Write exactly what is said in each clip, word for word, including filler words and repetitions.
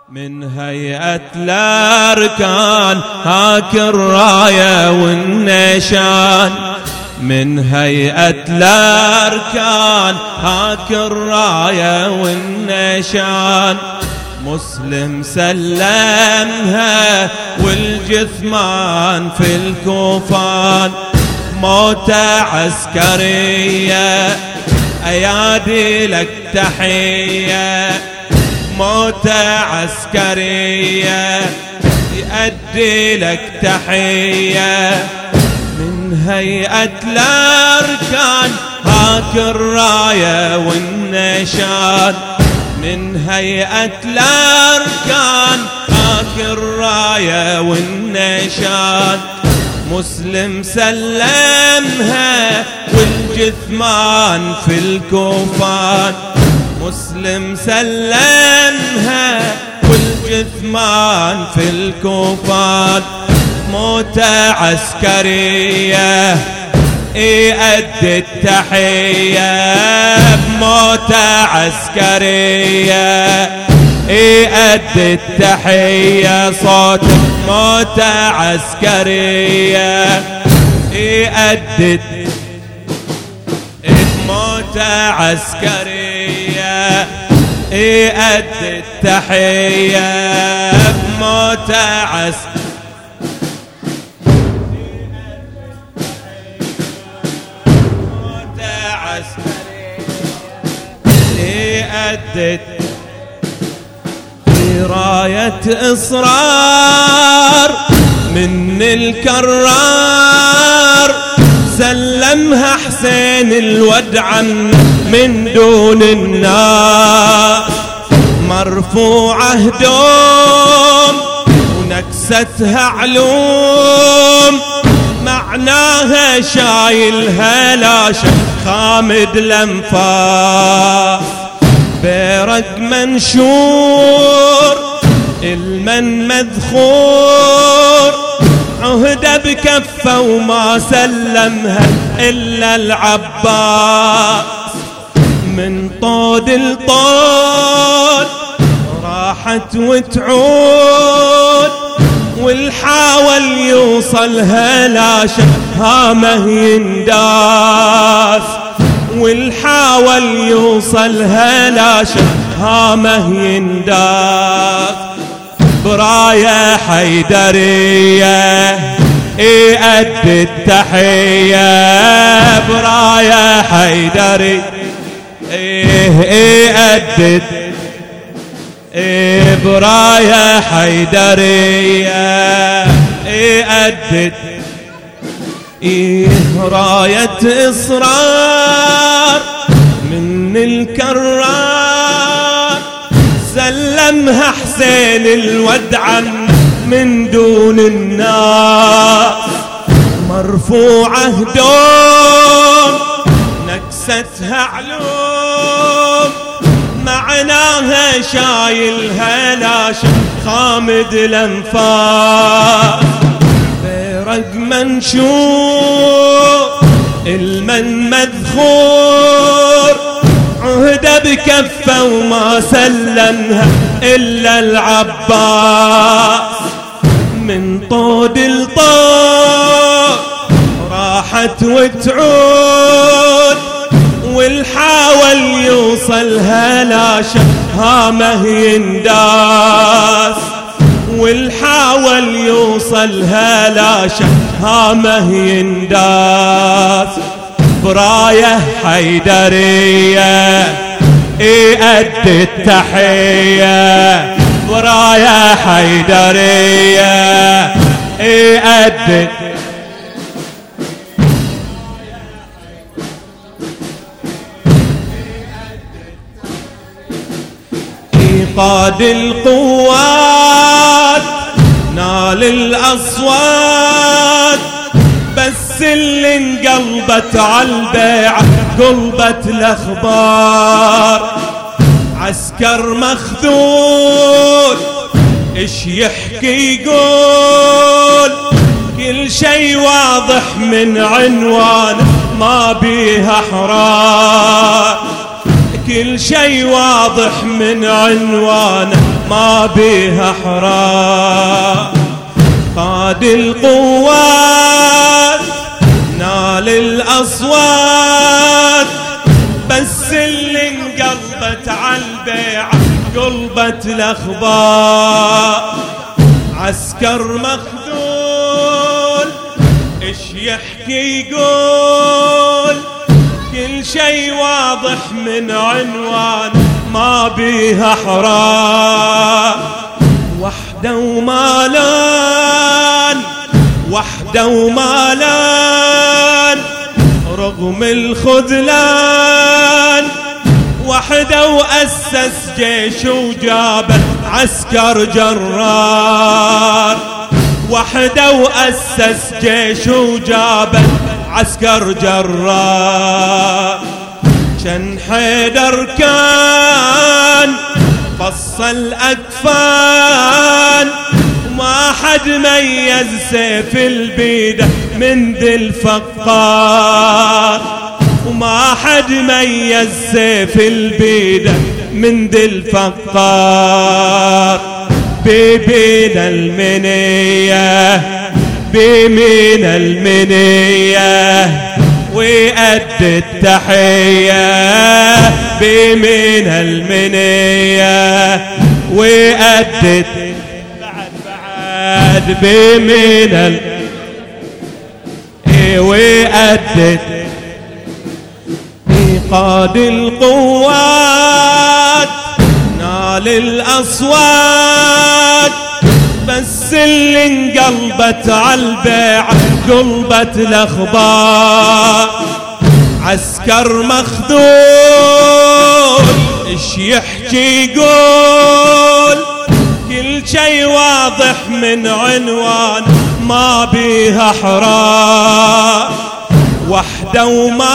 من هيئة الأركان هاك الراية والنشان، من هيئة الأركان هاك الراية والنشان، مسلم سلمها والجثمان في الكوفان، موتة عسكرية أيادي لك تحية، موتة عسكرية يؤدي لك تحية، من هيئة الأركان هاك الراية والنشان، من هيئة الأركان هاك الراية والنشان، مسلم سلمها والجثمان في الكوفان، مسلم سلمها والجثمان في الكوفان، موتة عسكرية يؤدي التحية، بموتة عسكرية يؤدي التحية، صوتك موتة عسكرية يؤدي بموتة عسكرية يؤدي التحية، بموتة عسكرية يؤدي راية إصرار من الكرار، سلمها حسين الودع من دون النار، مرفوعة هدوم ونكستها علوم، معناها شايلها لاشا خامد الأنفاس، برق منشور المن مذخور، عهد بكفه وما سلمها إلا العباس، من طود لطود راحت وتعود، والحاول يوصلها لا شهامه ينداس، والحاول يوصلها لا شهامه ينداس، براية حيدرية يؤدي التحية، براية حيدري يؤدي براية حيدرية يؤدي راية إصرار من الكرار، سلمها حسين الودع من دون الناس، مرفوعة هدوم نكستها علوم، معناها شايلها لا خامد الأنفاس، برق منشور المن مذخور، عهد بكفه وما سلمها إلا العباس، من طود لطود راحت وتعود، والحاول يوصلها لا شهامه ينداس، والحاول يوصلها لا شهامه ينداس، براية حيدرية يؤدي التحية، براية حيدرية يؤدي قاد القوات نال الأصوات، بس اللي انقلبت عالبيعة قلبت الأخبار، عسكر مخذول ايش يحكي يقول، كل شي واضح من عنوان ما بيها حرار، كل شي واضح من عنوانه ما بيها حرام. قاد القوات نال الأصوات، بس اللي انقلبت عالبيعة قلبت الأخبار. عسكر مخذول ايش يحكي يقول، كل شي واضح من عنوان ما بيها حرام. وحده ومالان وحده ومالان رغم الخذلان، وحده وأسس جيش وجابت عسكر جرار. وحده وأسس جيش وجابت عسكر جرار. كان حيدر كان فصل أكفان، وما حد ميز سيف البيدة من ذي الفقار. وما حد ميز سيف البيدة من ذي الفقار. بيبينا المنية بيمين المنية ويأدي التحية، بيمين المنية ويأدي بعد بعد بيمين ال ويأدي قاد القوات نال الأصوات، بس اللي انقلبت عالبيعة قلبت الأخبار. عسكر مخذول ايش يحكي يقول، كل شي واضح من عنوان ما بيها حرام. وحده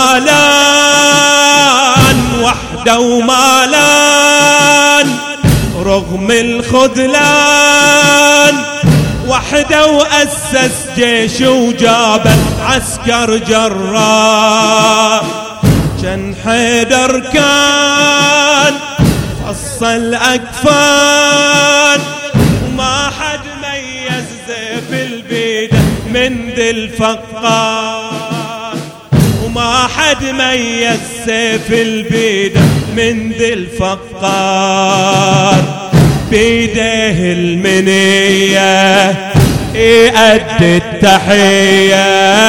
ومالان وحده ومالان رغم الخذلان، وحده وأسس جيش وجابت عسكر جرار. كان حيدر كان فصل أكفان، وما حد ميز سيف البيدة من ذي الفقار. وما حد ميز سيف البيدة من ذي الفقار. بيديه المنية يأدي التحية،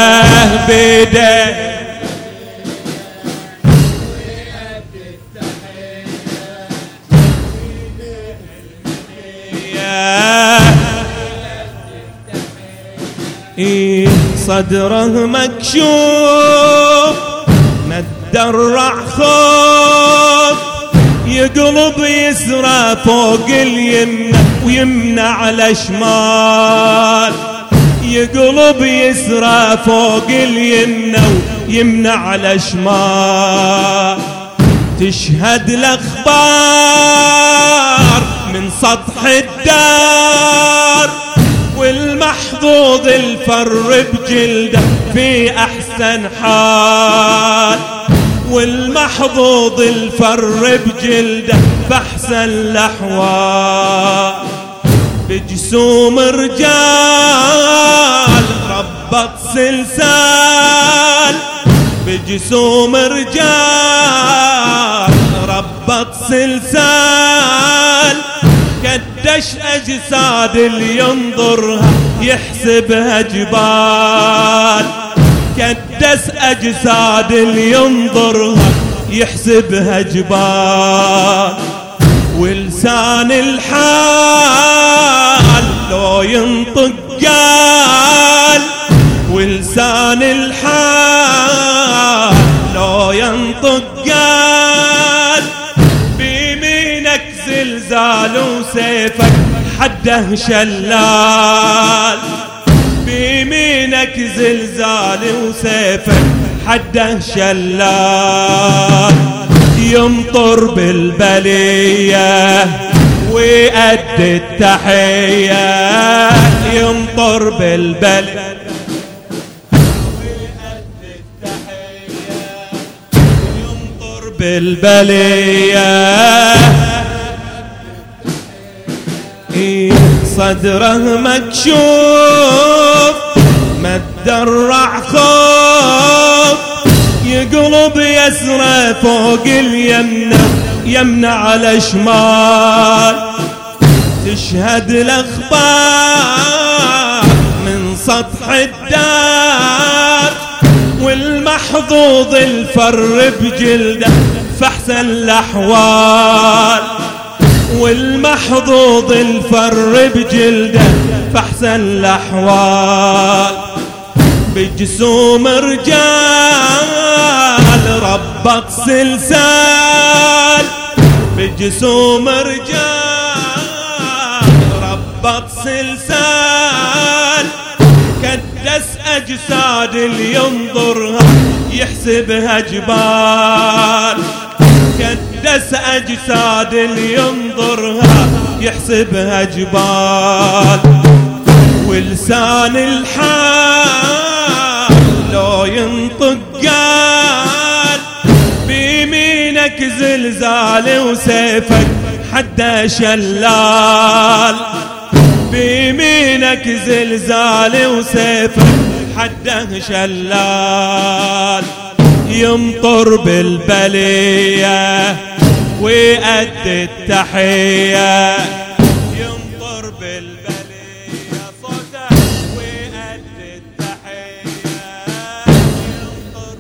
بيديه يأدي التحية، بيديه المنية صدره مكشوف متدرع خوف، يقلب يسرى فوق اليمنى ويمنى على شمال. يقلب يسرى فوق اليمنى ويمنى على شمال. تشهد الأخبار من سطح الدار، والمحظوظ الفر بجلده في أحسن حال. والمحظوظ الفر بجلده في أحسن الأحوال. بجسوم رجال ربط سلسال، بجسوم رجال ربط سلسال. كدش أجساد اللي ينظرها يحسبها جبال. كدس أجساد اللي ينظرها يحسبها جبال. ولسان الحال لو ينطق قال، ولسان الحال لو ينطق قال. بيمينك زلزال وسيفك حده شلال. بيمينك زلزال وسيفك حده شلال. يمطر بالبلية ويأدي التحية، يمطر بالبلية ويأدي التحية، يمطر بالبلية صدره مكشوف متدرع خوف يقلب يسرى فوق اليمنى يمنى على شمال تشهد الأخبار من سطح الدار والمحظوظ الفر بجلده فاحسن الأحوال والمحظوظ الفر بجلده فاحسن الأحوال بجسوم رجال ربط سلسال بجسوم رجال ربط سلسال كدس أجساد اللي ينظرها يحسبها جبال كدس أجساد اللي ينظرها يحسبها جبال ولسان الحال لو ينطق قال بيمينك زلزال وسيفك حتى شلال بيمينك زلزال وسيفك حتى شلال يمطر بالبلية ويأدي التحية يمطر بالبلية صوته ويأدي التحية يمطر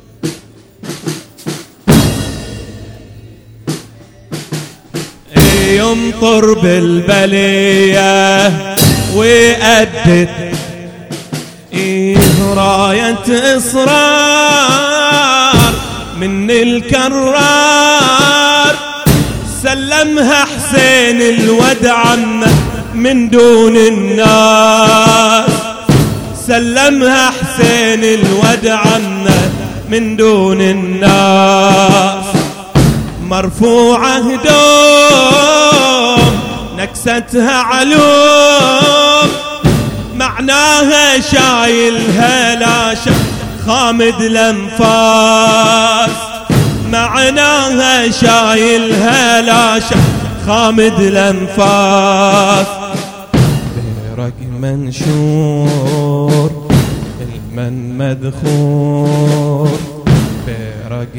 يمطر بالبلية ويأدي راية إصرار من الكرار سلمها حسين الود عمه من دون الناس سلمها حسين الود عمه من دون الناس مرفوعة هدوم نكستها علوم معناها شايلها لا شك خامد الأنفاس معناها شايلها لا شك خامد الأنفاس بيرق منشور المن مذخور بيرق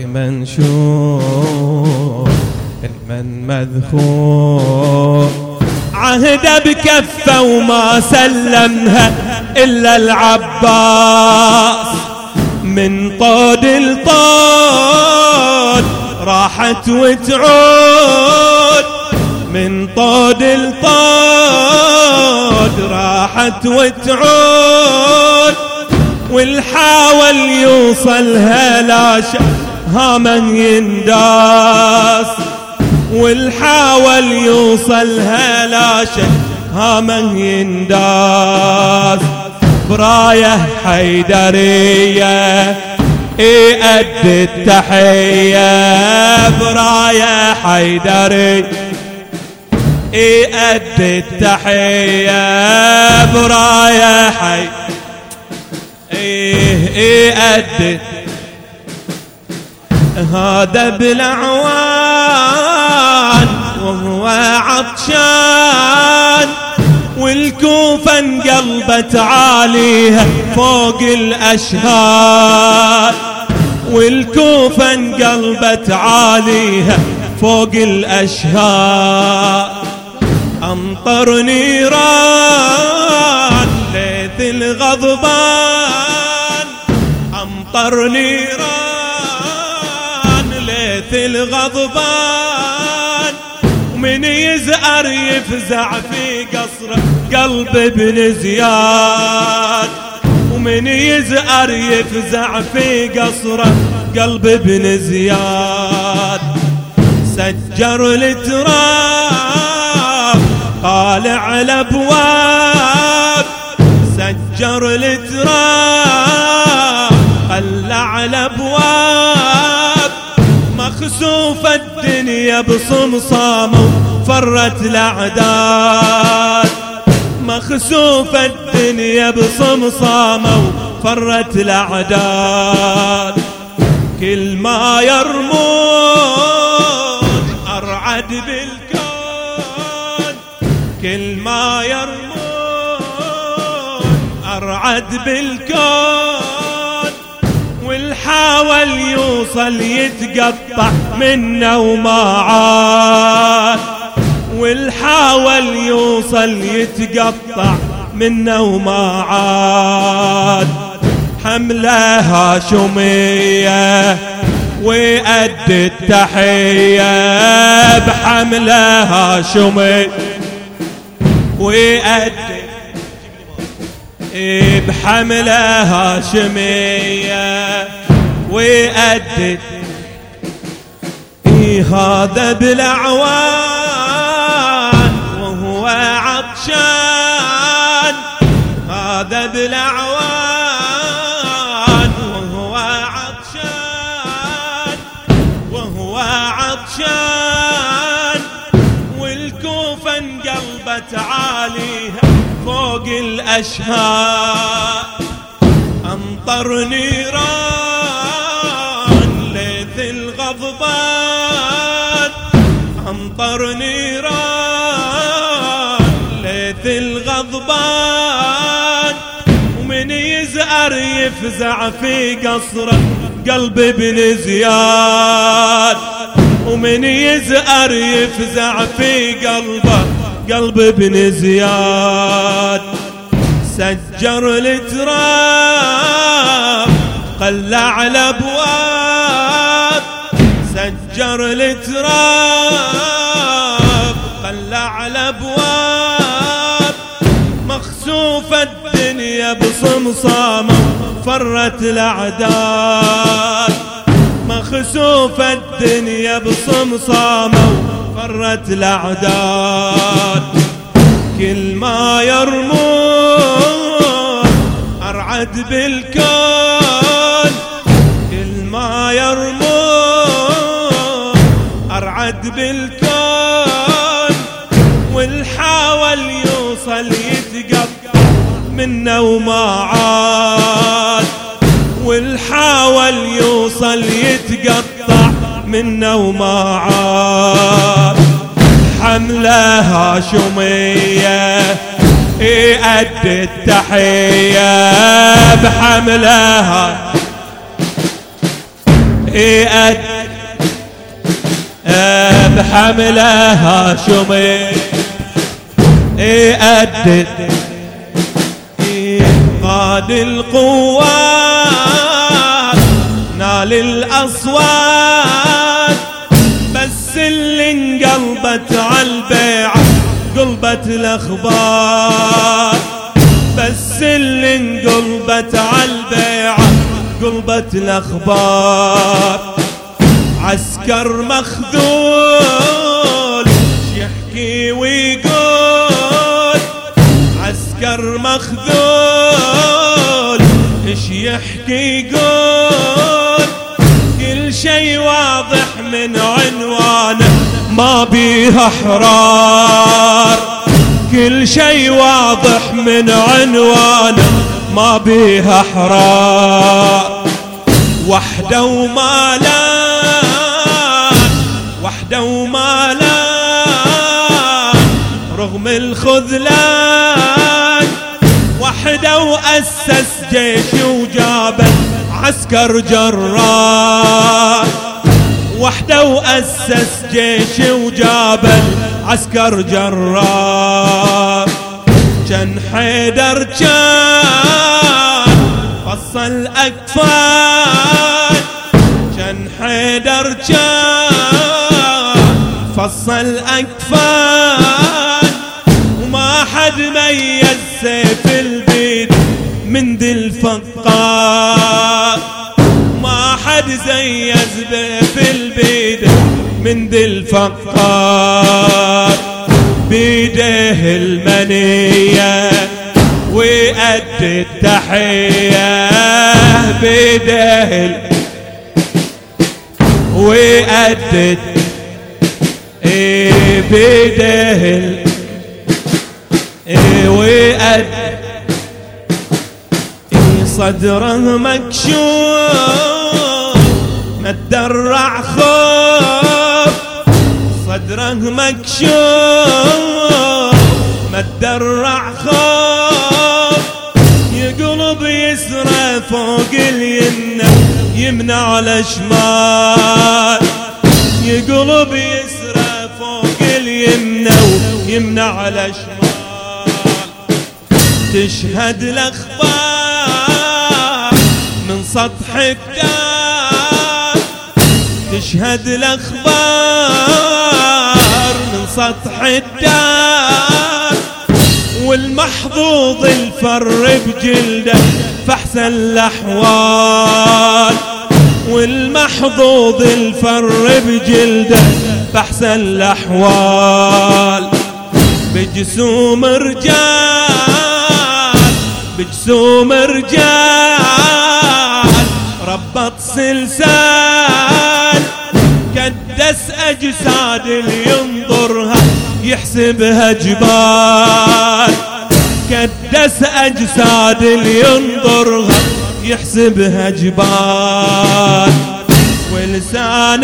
منشور المن مذخور عهد بكفه وما سلمها إلا العباس من طود الطود راحت وتعود من طود الطود راحت وتعود والحاول يوصلها لا شك هامن ينداس والحاول يوصلها لا شك هامن ينداس برايه حيدريه يأدي التحيه برايه حيدري يأدي التحيه برايه حي يأدي هذا بالأعوان وهو عطشان والكوفة انقلبت عاليها فوق الأشهار والكوفة انقلبت عاليها فوق الأشهار أمطر نيران ليث الغضبان أمطر نيران ليث الغضبان ومن يزأر يفزع في قصره قلب ابن زياد ومن يزأر يفزع في قصره قلب ابن زياد سجر التراب طالع الابواب سجر التراب قلع الابواب مخسوف الدنيا بصمصامه فرت الاعداد مخسوف الدنيا بصمصامه فرت الاعداد كل ما يرمون أرعد بالكون، كل ما يرمون أرعد بالكون، والحاول يوصل يتقطع منه وما عاد، والحاول يوصل يتقطع منه وما عاد. حملة هاشمية وأدي التحية، بحملة هاشمية وأدي، بحملة هاشمية وأدي. هذا بالأعوان وهو عطشان، هذا بالأعوان وهو عطشان، وهو عطشان، والكوفة انقلبت عاليها فوق الأشهار. أمطر نيران ليث الغضبان، أمطر نيران ليث الغضبان، ومن يزأر يفزع في قصره قلب ابن زياد، ومن يزأر يفزع في قلبه قلب ابن زياد. سجر التراب قلع الابواب، سجر التراب قلع الابواب، مخسوفة الدنيا بصمصامه فرت الاعداد، مخسوفة الدنيا بصمصامه فرت الاعداد. كل ما يرمون أرعد بالكون، كل ما يرمون أرعد بالكون، والحاول يوصل يتقطع منه وما عاد، والحاول يوصل يتقطع منه وما عاد. حملة هاشمية أدي التحية، بحملة أدي، بحملة هاشمية أدي. قاد القوات نال الأصوات، بس اللي انقلبت عالبيعة قلبت الأخبار، بس اللي انقلبت عالبيعة قلبت الأخبار. عسكر مخذول يحكي ويقول، عسكر مخذول ايش يحكي يقول، كل شي واضح من عنوانه ما بيها حرار، كل شي واضح من عنوانه ما بيها حرار. وحده ومالان، وحده ومالان رغم الخذلان، وحده وأسس جيش وجاب عسكر جرار، وحده وأسس جيش وجاب عسكر جرار. كان حيدر كان فصل أكفان، كان حيدر كان فصل أكفان، وما حد ميز سيف البيد من ذي الفقار، ما حد زيز في البيد من ذي الفقار. بيده المنية وأدي التحية، بيده وأدي إيه بيده إيه وأدي. صدره مكشوف ما تدرع خوف صدره مكشوف، ما تدرع خوف يقلب يسرى فوق اليمنى يمنى على شمال، يقلب يسرى فوق اليمنى ويمنى على شمال. تشهد الاخبار من سطح الدار، تشهد الاخبار من سطح الدار، والمحظوظ الفر بجلده فاحسن الاحوال، والمحظوظ الفر بجلده فاحسن الاحوال. بجسوم رجال بجسوم رجال ربط سلسال، كدس اجساد اللي ينظرها يحسبها جبال، كدس اجساد اللي ينظرها يحسبها جبال. ولسان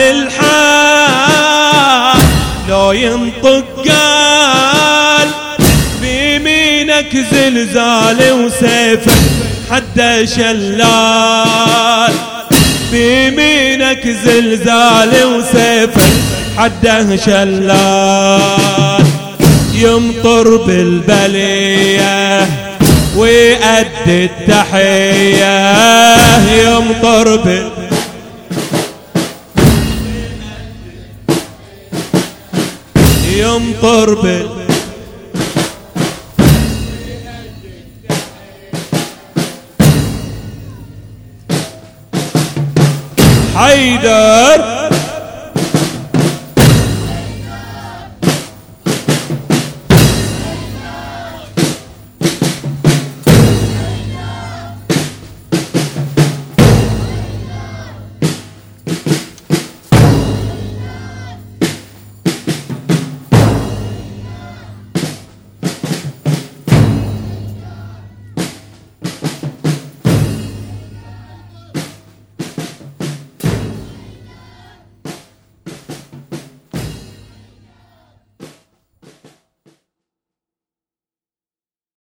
الحال لو ينطق قال بيمينك زلزال وسيفك حده شلال، بيمينك زلزال وسيفك حده شلال. يمطر بالبلية ويأدي التحية، يمطر بال يمطر بال حيدر